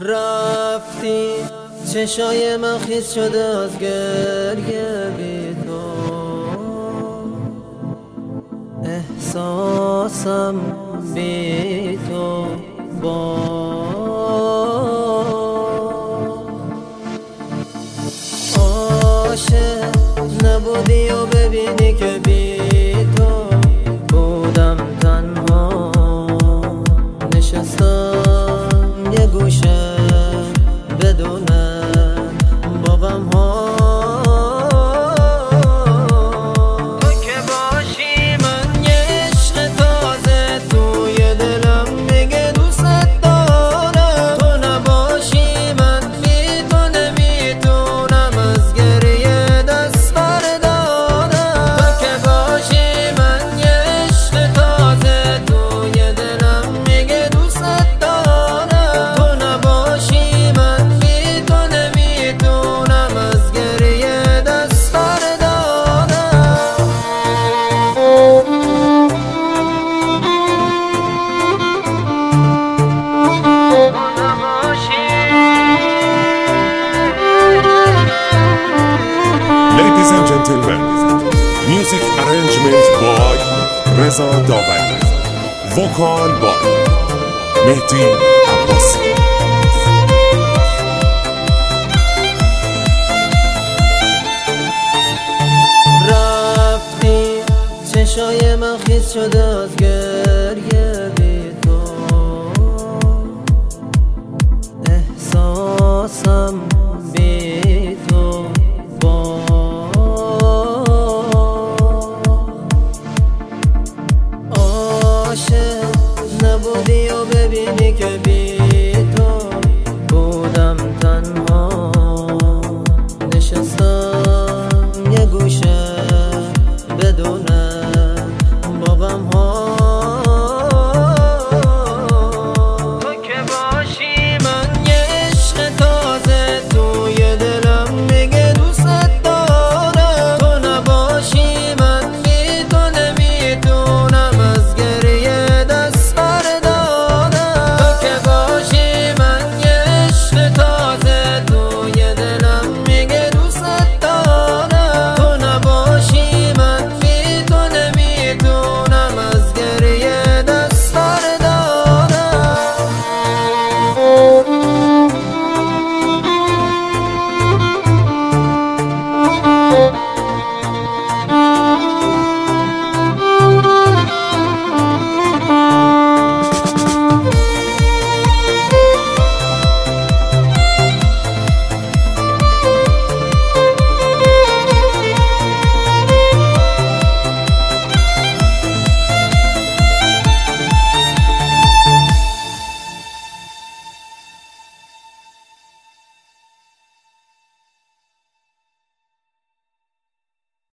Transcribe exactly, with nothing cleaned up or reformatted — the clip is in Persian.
رفتی چشای من خیس شده از گریه بی تو، احساسم بی تو با عاشق نبودی و ببینی که بی تو بودم تنها، نشستم یه گوشه بدون با غم ها. تو که باشی من یه عشق تازه توی دلم میگه دوست دارم، تو نباشی من بی تو نمیتونم از گریه دست بردارم. تو که باشی من یه عشق تازه توی دلم میگه دوست دارم، تو نباشی من بی تو نمیتونم از گریه دست بردارم. Ladies and gentlemen, music arrangement by Reza Davani, vocal by Mehdi Abbasi. رفتی چشای من خیس شده از گریه بی تو، احساسم بی تو با عاشق نبودی و ببینی که بی